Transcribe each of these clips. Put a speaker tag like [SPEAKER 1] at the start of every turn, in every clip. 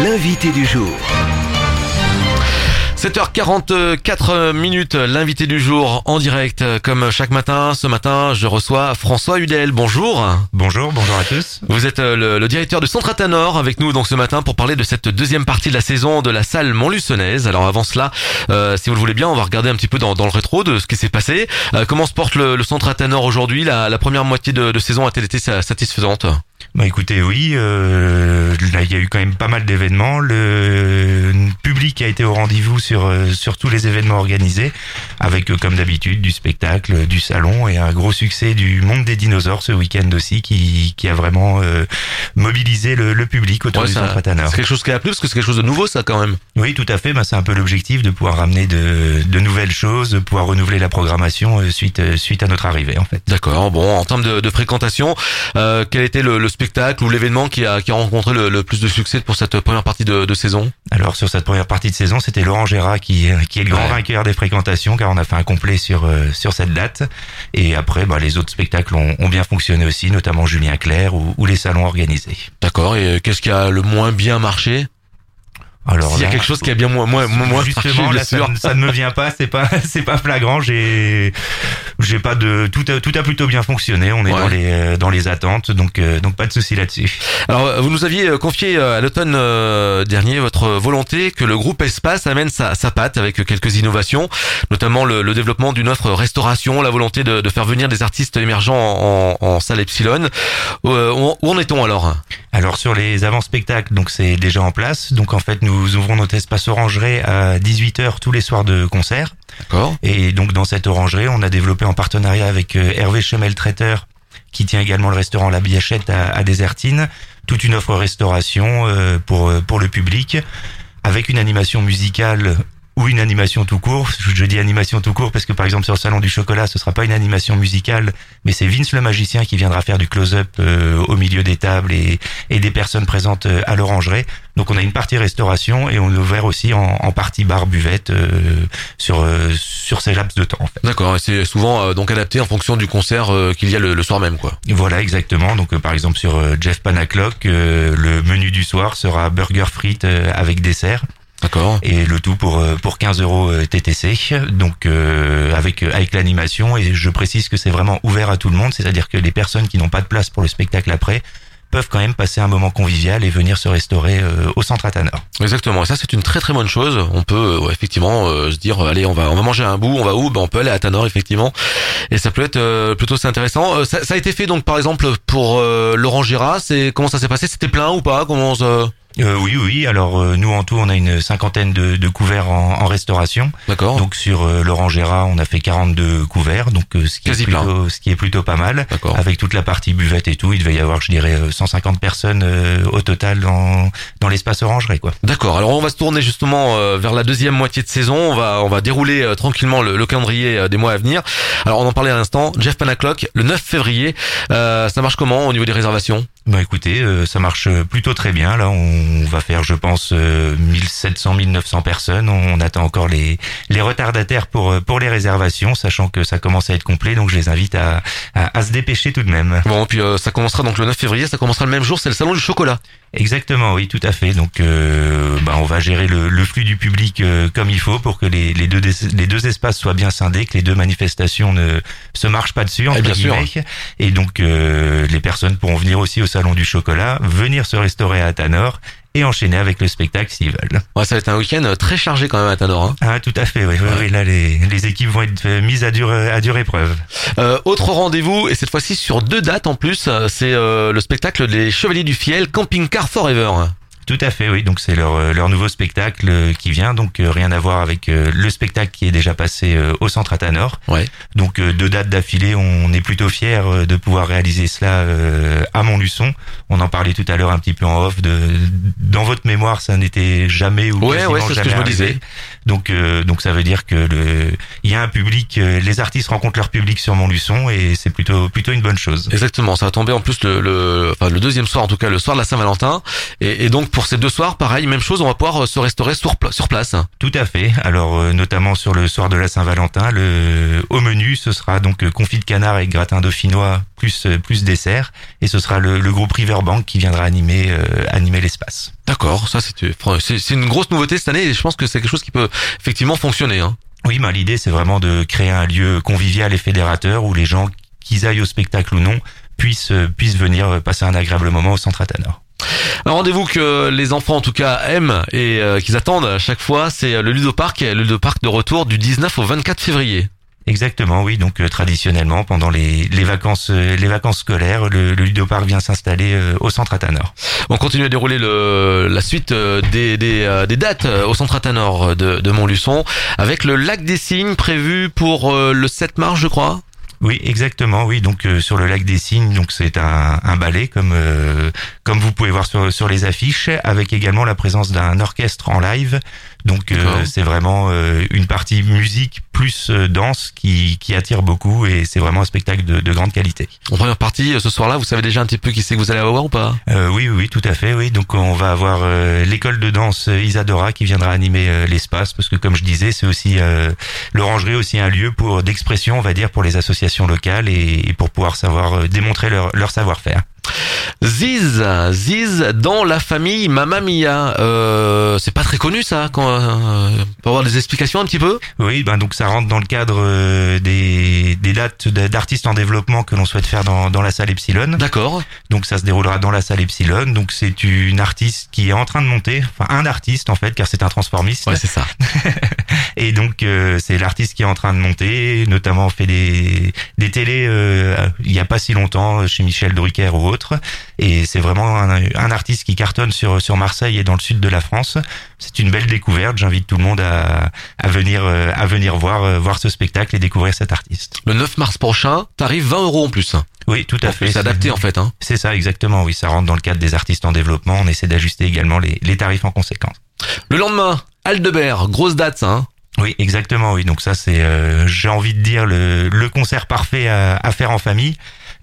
[SPEAKER 1] L'invité du jour.
[SPEAKER 2] 7h44, l'invité du jour en direct. Comme chaque matin, ce matin, je reçois François Hudel. Bonjour.
[SPEAKER 3] Bonjour à tous.
[SPEAKER 2] Vous êtes le directeur du Centre Athanor avec nous donc ce matin pour parler de cette deuxième partie de la saison de la salle Montluçonnaise. Alors avant cela, si vous le voulez bien, on va regarder un petit peu dans le rétro de ce qui s'est passé. Comment se porte le Centre Athanor aujourd'hui? La première moitié de saison a-t-elle été satisfaisante?
[SPEAKER 3] Bah écoutez, oui, là il y a eu quand même pas mal d'événements. Le public a été au rendez-vous sur tous les événements organisés, avec comme d'habitude du spectacle, du salon et un gros succès du Monde des dinosaures ce week-end aussi, qui a vraiment mobilisé le public autour du Centre Athanor.
[SPEAKER 2] C'est quelque chose qui a plu parce que c'est quelque chose de nouveau ça quand même.
[SPEAKER 3] Oui, tout à fait. Bah c'est un peu l'objectif de pouvoir ramener de nouvelles choses, de pouvoir renouveler la programmation suite à notre arrivée en fait.
[SPEAKER 2] D'accord. Bon, en termes de fréquentation, quel était le spectacle ou l'événement qui a rencontré le plus de succès pour cette première partie de saison?
[SPEAKER 3] Alors sur cette première partie de saison, c'était Laurent Gérard qui est le grand vainqueur des fréquentations, car on a fait un complet sur cette date. Et après, les autres spectacles ont bien fonctionné aussi, notamment Julien Clerc ou les salons organisés.
[SPEAKER 2] D'accord. Et qu'est-ce qui a le moins bien marché? Alors s'il y a quelque chose qui a bien moins
[SPEAKER 3] justement
[SPEAKER 2] marché,
[SPEAKER 3] là, ça ne me vient pas, c'est pas flagrant. J'ai pas de tout a plutôt bien fonctionné. On est dans les attentes, donc pas de souci là-dessus.
[SPEAKER 2] Alors vous nous aviez confié à l'automne dernier votre volonté que le groupe Espace amène sa patte avec quelques innovations, notamment le développement d'une offre restauration, la volonté de faire venir des artistes émergents en salle Epsilon. Où en est-on alors?
[SPEAKER 3] Alors sur les avant-spectacles, donc c'est déjà en place. Donc en fait nous ouvrons notre espace orangerie à 18h tous les soirs de concert.
[SPEAKER 2] D'accord.
[SPEAKER 3] Et donc dans cette orangerie, on a développé en partenariat avec Hervé Chemel Traiteur, qui tient également le restaurant La Biachette à Désertine, toute une offre restauration pour le public, avec une animation musicale ou une animation tout court. Je dis animation tout court parce que par exemple sur le Salon du Chocolat, ce sera pas une animation musicale, mais c'est Vince le magicien qui viendra faire du close-up au milieu des tables et des personnes présentes à l'orangerie. Donc on a une partie restauration et on est ouvert aussi en partie bar buvette sur ces laps de temps en fait.
[SPEAKER 2] D'accord, et c'est souvent donc adapté en fonction du concert qu'il y a le soir même quoi.
[SPEAKER 3] Voilà exactement. Donc par exemple sur Jeff Panaclock, le menu du soir sera burger frites avec dessert.
[SPEAKER 2] D'accord.
[SPEAKER 3] Et le tout pour 15 € TTC, donc avec l'animation. Et je précise que c'est vraiment ouvert à tout le monde, c'est-à-dire que les personnes qui n'ont pas de place pour le spectacle après peuvent quand même passer un moment convivial et venir se restaurer au Centre Athanor.
[SPEAKER 2] Exactement, et ça c'est une très très bonne chose. On peut effectivement se dire allez on va manger un bout, on va où? On peut aller à Athanor effectivement, et ça peut être plutôt assez intéressant. Ça a été fait donc par exemple pour Laurent Gérard. Comment ça s'est passé? C'était plein ou pas?
[SPEAKER 3] Oui. Alors nous en tout on a une 50aine de couverts en restauration.
[SPEAKER 2] D'accord.
[SPEAKER 3] Donc sur Laurent Gérard on a fait 42 couverts, donc ce qui est plutôt pas mal.
[SPEAKER 2] D'accord.
[SPEAKER 3] Avec toute la partie buvette et tout, il devait y avoir je dirais 150 personnes au total dans l'espace orangerie quoi.
[SPEAKER 2] D'accord. Alors on va se tourner justement vers la deuxième moitié de saison. On va dérouler tranquillement le calendrier des mois à venir. Alors on en parlait à l'instant. Jeff Panaclock le 9 février. Ça marche comment au niveau des réservations?
[SPEAKER 3] Écoutez, ça marche plutôt très bien. Là, on va faire, je pense, 1700-1900 personnes. On attend encore les retardataires pour les réservations, sachant que ça commence à être complet. Donc, je les invite à se dépêcher tout de même.
[SPEAKER 2] Bon, puis ça commencera donc le 9 février. Ça commencera le même jour. C'est le Salon du Chocolat.
[SPEAKER 3] Exactement, oui, tout à fait. Donc, on va gérer le flux du public comme il faut pour que les deux espaces soient bien scindés, que les deux manifestations ne se marchent pas dessus entre guillemets. Et donc, les personnes pourront venir aussi au Salon du Chocolat, venir se restaurer à Athanor et enchaîner avec le spectacle s'ils veulent.
[SPEAKER 2] Ouais, ça va être un week-end très chargé quand même à Athanor. Hein.
[SPEAKER 3] Ah, tout à fait, oui. Là, les équipes vont être mises à dure épreuve.
[SPEAKER 2] Autre rendez-vous, et cette fois-ci sur 2 dates en plus, c'est le spectacle des Chevaliers du Fiel, Camping Car Forever.
[SPEAKER 3] Tout à fait, oui. Donc c'est leur nouveau spectacle qui vient, donc rien à voir avec le spectacle qui est déjà passé au Centre Athanor.
[SPEAKER 2] Ouais.
[SPEAKER 3] Donc 2 dates d'affilée, on est plutôt fiers de pouvoir réaliser cela à Montluçon. On en parlait tout à l'heure un petit peu en off. Dans votre mémoire, ça n'était jamais ou quasiment
[SPEAKER 2] c'est
[SPEAKER 3] jamais
[SPEAKER 2] ce que je me
[SPEAKER 3] arrivé.
[SPEAKER 2] disais.
[SPEAKER 3] Donc ça veut dire que il y a un public, les artistes rencontrent leur public sur Montluçon et c'est plutôt une bonne chose.
[SPEAKER 2] Exactement, ça va tomber en plus le deuxième soir, en tout cas le soir de la Saint-Valentin, et donc pour ces 2 soirs, pareil, même chose, on va pouvoir se restaurer sur place.
[SPEAKER 3] Tout à fait. Alors notamment sur le soir de la Saint-Valentin, au menu, ce sera donc confit de canard avec gratin dauphinois plus dessert, et ce sera le groupe Riverbank qui viendra animer l'espace.
[SPEAKER 2] D'accord. D'accord, ça c'est une grosse nouveauté cette année et je pense que c'est quelque chose qui peut effectivement fonctionner. Hein.
[SPEAKER 3] Oui, l'idée c'est vraiment de créer un lieu convivial et fédérateur où les gens, qu'ils aillent au spectacle ou non, puissent venir passer un agréable moment au Centre Athanor.
[SPEAKER 2] Un rendez-vous que les enfants en tout cas aiment et qu'ils attendent à chaque fois, c'est le Ludoparc de retour du 19 au 24 février.
[SPEAKER 3] Exactement, oui. Donc traditionnellement, pendant les vacances scolaires, le Ludoparc vient s'installer au Centre Athanor.
[SPEAKER 2] On continue à dérouler la suite des dates au Centre Athanor de Montluçon avec le Lac des Cygnes prévu pour le 7 mars, je crois.
[SPEAKER 3] Oui, exactement, oui. Donc sur le Lac des Cygnes, donc c'est un ballet comme vous pouvez voir sur les affiches, avec également la présence d'un orchestre en live. Donc c'est vraiment une partie musique plus danse qui attire beaucoup et c'est vraiment un spectacle de grande qualité.
[SPEAKER 2] En première partie, ce soir-là, vous savez déjà un petit peu qui c'est que vous allez avoir ou pas?
[SPEAKER 3] Oui, tout à fait, oui. Donc on va avoir l'école de danse Isadora qui viendra animer l'espace parce que comme je disais, c'est aussi l'Orangerie aussi un lieu d'expression, on va dire, pour les associations locales et pour pouvoir démontrer leur savoir-faire.
[SPEAKER 2] Ziz dans la famille Mamma Mia. C'est pas très connu ça. Peut avoir des explications un petit peu?
[SPEAKER 3] Oui, donc ça rentre dans le cadre des dates d'artistes en développement que l'on souhaite faire dans la salle Epsilon.
[SPEAKER 2] D'accord.
[SPEAKER 3] Donc ça se déroulera dans la salle Epsilon. Donc c'est une artiste qui est en train de monter, enfin un artiste en fait, car c'est un transformiste.
[SPEAKER 2] Ouais, c'est ça.
[SPEAKER 3] Et donc c'est l'artiste qui est en train de monter, notamment fait des télés il y a pas si longtemps chez Michel Drucker ou autre. Et c'est vraiment un artiste qui cartonne sur Marseille et dans le sud de la France. C'est une belle découverte. J'invite tout le monde à venir voir ce spectacle et découvrir cet artiste.
[SPEAKER 2] Le 9 mars prochain, tarif 20 € en plus.
[SPEAKER 3] Oui, tout à fait.
[SPEAKER 2] C'est adapté en fait. Hein.
[SPEAKER 3] C'est ça, exactement. Oui, ça rentre dans le cadre des artistes en développement. On essaie d'ajuster également les tarifs en conséquence.
[SPEAKER 2] Le lendemain, Aldebert, grosse date ça. Hein.
[SPEAKER 3] Oui, exactement. Oui, donc ça c'est, j'ai envie de dire le concert parfait à faire en famille.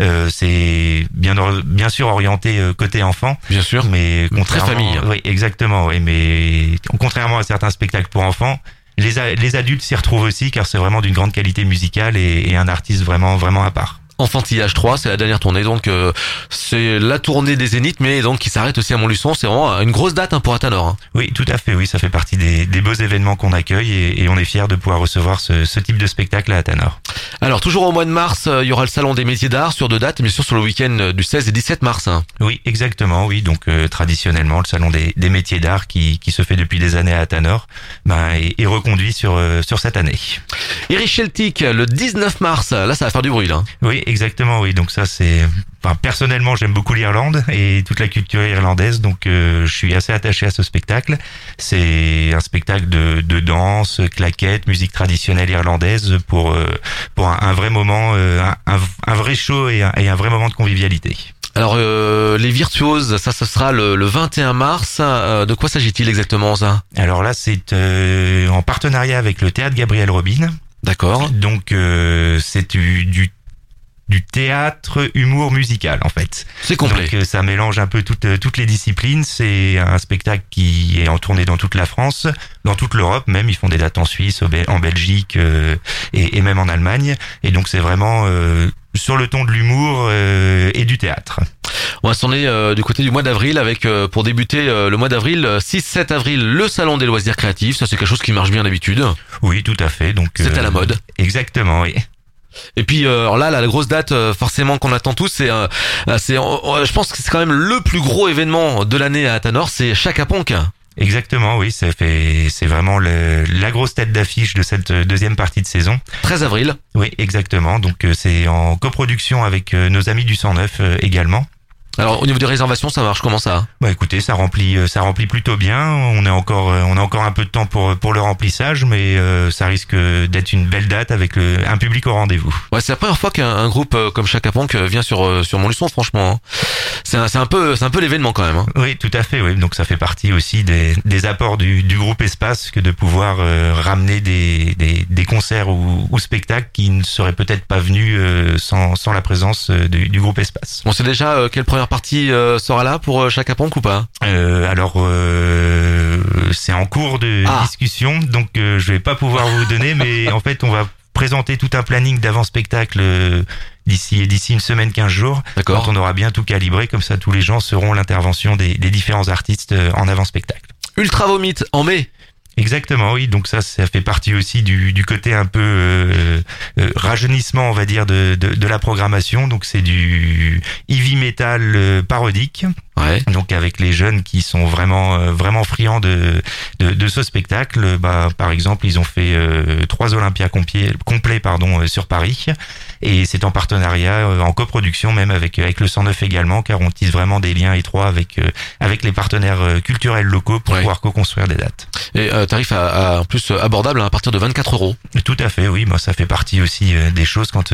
[SPEAKER 3] C'est bien sûr orienté côté enfant.
[SPEAKER 2] Bien sûr.
[SPEAKER 3] Mais
[SPEAKER 2] très famille.
[SPEAKER 3] Oui, exactement. Oui, mais contrairement à certains spectacles pour enfants, les adultes s'y retrouvent aussi car c'est vraiment d'une grande qualité musicale et un artiste vraiment à part.
[SPEAKER 2] Enfantillage 3, c'est la dernière tournée, donc c'est la tournée des Zéniths, mais donc qui s'arrête aussi à Montluçon. C'est vraiment une grosse date pour Athanor. Hein.
[SPEAKER 3] Oui, tout à fait. Oui, ça fait partie des beaux événements qu'on accueille et on est fiers de pouvoir recevoir ce type de spectacle à Athanor.
[SPEAKER 2] Alors toujours au mois de mars, il y aura le salon des métiers d'art sur 2 dates, et bien sûr sur le week-end du 16 et 17 mars. Hein.
[SPEAKER 3] Oui, exactement. Oui, donc traditionnellement le salon des métiers d'art qui se fait depuis des années à Athanor, est reconduit sur cette année.
[SPEAKER 2] Irish Celtic le 19 mars, là ça va faire du bruit là.
[SPEAKER 3] Oui, exactement, oui. Donc ça c'est, personnellement j'aime beaucoup l'Irlande et toute la culture irlandaise, donc je suis assez attaché à ce spectacle. C'est un spectacle de danse, claquettes, musique traditionnelle irlandaise pour un vrai moment, un vrai show et un vrai moment de convivialité.
[SPEAKER 2] Alors les virtuoses, ça sera le 21 mars. De quoi s'agit-il exactement ça?
[SPEAKER 3] Alors là c'est en partenariat avec le théâtre Gabriel Robin.
[SPEAKER 2] D'accord.
[SPEAKER 3] Donc c'est du théâtre humour musical en fait.
[SPEAKER 2] C'est complet.
[SPEAKER 3] Donc ça mélange un peu toutes les disciplines. C'est un spectacle qui est en tournée dans toute la France, dans toute l'Europe même. Ils font des dates en Suisse, en Belgique et même en Allemagne. Et donc c'est vraiment sur le ton de l'humour et du théâtre.
[SPEAKER 2] On va s'en aller du côté du mois d'avril avec pour débuter le mois d'avril 6-7 avril le salon des loisirs créatifs. Ça c'est quelque chose qui marche bien d'habitude.
[SPEAKER 3] Oui, tout à fait. Donc
[SPEAKER 2] c'est à la mode.
[SPEAKER 3] Exactement, oui.
[SPEAKER 2] Et puis alors là la grosse date forcément qu'on attend tous, je pense que c'est quand même le plus gros événement de l'année à Athanor, c'est Chaka Ponk.
[SPEAKER 3] Exactement, oui, c'est vraiment la grosse tête d'affiche de cette deuxième partie de saison.
[SPEAKER 2] 13 avril.
[SPEAKER 3] Oui, exactement. Donc c'est en coproduction avec nos amis du 109 également.
[SPEAKER 2] Alors au niveau des réservations, ça marche comment ça?
[SPEAKER 3] Écoutez, ça remplit plutôt bien. On a encore un peu de temps pour le remplissage, mais ça risque d'être une belle date avec un public au rendez-vous.
[SPEAKER 2] Ouais, c'est la première fois qu'un groupe comme Chaka Ponk vient sur Montluçon, franchement. Hein. C'est un peu l'événement quand même. Hein.
[SPEAKER 3] Oui, tout à fait. Oui, donc ça fait partie aussi des apports du groupe Espace que de pouvoir ramener des concerts ou spectacles qui ne seraient peut-être pas venus sans la présence du groupe Espace.
[SPEAKER 2] On sait déjà quelle première partie sera là pour Chaka Ponk ou pas?
[SPEAKER 3] Alors c'est en cours de discussion, donc je vais pas pouvoir vous donner, mais en fait on va présenter tout un planning d'avant-spectacle d'ici une semaine, 15 jours.
[SPEAKER 2] D'accord.
[SPEAKER 3] Quand on aura bien tout calibré, comme ça tous les gens sauront l'intervention des différents artistes en avant-spectacle.
[SPEAKER 2] Ultra Vomit en mai.
[SPEAKER 3] Exactement, oui. Donc ça fait partie aussi du côté un peu rajeunissement, on va dire, de la programmation. Donc c'est du heavy metal parodique.
[SPEAKER 2] Ouais.
[SPEAKER 3] Donc avec les jeunes qui sont vraiment friands de ce spectacle. Par exemple, ils ont fait 3 Olympias complets sur Paris, et c'est en partenariat, en coproduction même avec le 109 également, car on tisse vraiment des liens étroits avec les partenaires culturels locaux pour pouvoir co-construire des dates.
[SPEAKER 2] Et tarif en plus abordable à partir de 24 €.
[SPEAKER 3] Tout à fait, oui. Ça fait partie aussi des choses quand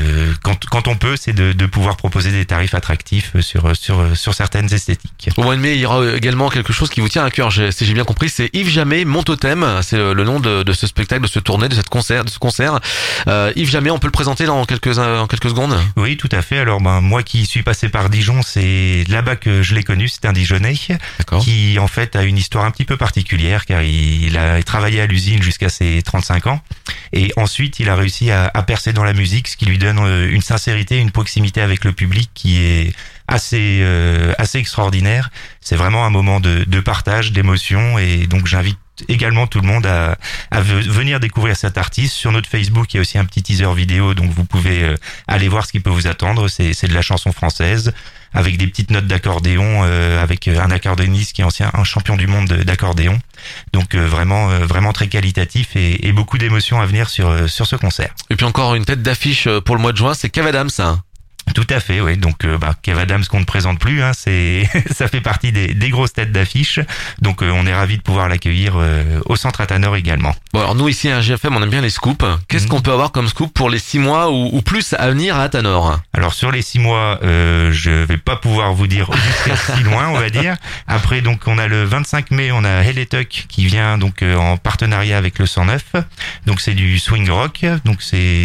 [SPEAKER 3] on peut, c'est de pouvoir proposer des tarifs attractifs sur certaines esthétiques.
[SPEAKER 2] Au mois de mai, il y aura également quelque chose qui vous tient à cœur, si j'ai bien compris, c'est Yves Jamais, mon totem. C'est le nom de ce spectacle, de ce tournée, de ce concert. Yves Jamais, on peut le présenter en quelques secondes?
[SPEAKER 3] Oui, tout à fait. Alors, moi qui suis passé par Dijon, c'est là-bas que je l'ai connu. C'est un Dijonnais.
[SPEAKER 2] D'accord.
[SPEAKER 3] Qui, en fait, a une histoire un petit peu particulière, car il a travaillé à l'usine jusqu'à ses 35 ans. Et ensuite, il a réussi à percer dans la musique, ce qui lui donne une sincérité, une proximité avec le public qui est assez extraordinaire. C'est vraiment un moment de partage, d'émotion, et donc j'invite également tout le monde à venir découvrir cet artiste. Sur notre Facebook, il y a aussi un petit teaser vidéo, donc vous pouvez aller voir ce qui peut vous attendre. C'est de la chanson française, avec des petites notes d'accordéon, avec un accordéoniste qui est un champion du monde d'accordéon. Donc vraiment très qualitatif, et beaucoup d'émotions à venir sur ce concert.
[SPEAKER 2] Et puis encore une tête d'affiche pour le mois de juin, c'est Kev Adams.
[SPEAKER 3] Tout à fait, oui. Donc, Kev Adams qu'on ne présente plus, ça fait partie des grosses têtes d'affiche. Donc, on est ravis de pouvoir l'accueillir au Centre Athanor également.
[SPEAKER 2] Bon, alors nous ici à GFM, on aime bien les scoops. Qu'est-ce qu'on peut avoir comme scoop pour les 6 mois ou plus à venir à Athanor? Alors
[SPEAKER 3] sur les 6 mois, je vais pas pouvoir vous dire jusqu'à si loin, on va dire. Après, donc, on a le 25 mai, on a Helletuck qui vient donc en partenariat avec le 109. Donc, c'est du swing rock. Donc,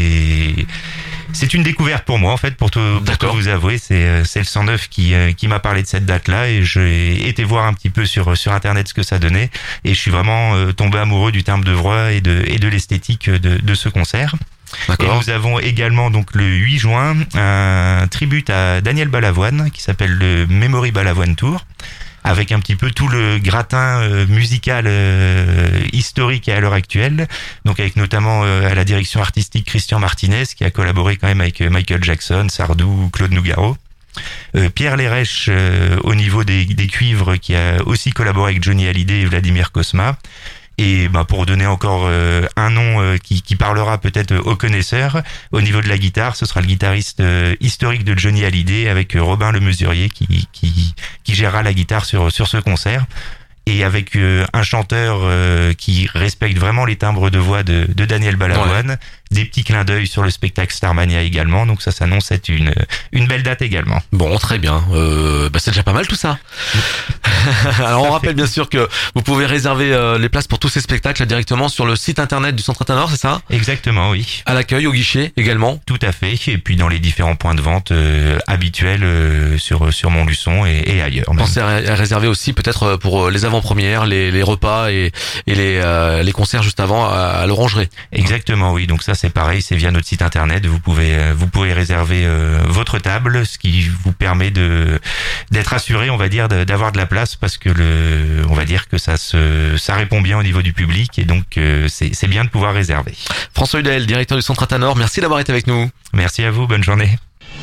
[SPEAKER 3] c'est une découverte pour moi, en fait, pour tout vous avouer. C'est le 109 qui m'a parlé de cette date-là, et j'ai été voir un petit peu sur Internet ce que ça donnait, et je suis vraiment tombé amoureux du timbre de voix et de l'esthétique de ce concert. D'accord. Et nous avons également donc le 8 juin un tribute à Daniel Balavoine qui s'appelle le Memory Balavoine Tour, avec un petit peu tout le gratin musical historique et à l'heure actuelle. Donc avec notamment à la direction artistique Christian Martinez, qui a collaboré quand même avec Michael Jackson, Sardou, Claude Nougaro. Pierre Lérèche au niveau des cuivres, qui a aussi collaboré avec Johnny Hallyday et Vladimir Cosma. Et pour donner encore un nom qui parlera peut-être aux connaisseurs, au niveau de la guitare, ce sera le guitariste historique de Johnny Hallyday, avec Robin le Mesurier qui gérera la guitare sur ce concert. Et avec un chanteur qui respecte vraiment les timbres de voix de Daniel Balavoine. Ouais. Des petits clins d'œil sur le spectacle Starmania également, donc ça s'annonce être une belle date également.
[SPEAKER 2] Bon, très bien. C'est déjà pas mal tout ça. Alors on rappelle bien sûr que vous pouvez réserver les places pour tous ces spectacles directement sur le site internet du Centre Athanor, c'est ça?
[SPEAKER 3] Exactement, oui.
[SPEAKER 2] À l'accueil, au guichet également.
[SPEAKER 3] Tout à fait. Et puis dans les différents points de vente habituels sur Montluçon et ailleurs.
[SPEAKER 2] Pensez à réserver aussi peut-être pour les avant-premières, les repas et les concerts juste avant à l'Orangerie.
[SPEAKER 3] Exactement, oui. Donc ça c'est pareil, c'est via notre site internet. Vous pouvez réserver votre table, ce qui vous permet d'être assuré, on va dire, d'avoir de la place, parce que on va dire que ça répond bien au niveau du public, et donc c'est bien de pouvoir réserver.
[SPEAKER 2] François Hudel, directeur du Centre Athanor, merci d'avoir été avec nous.
[SPEAKER 3] Merci à vous, bonne journée.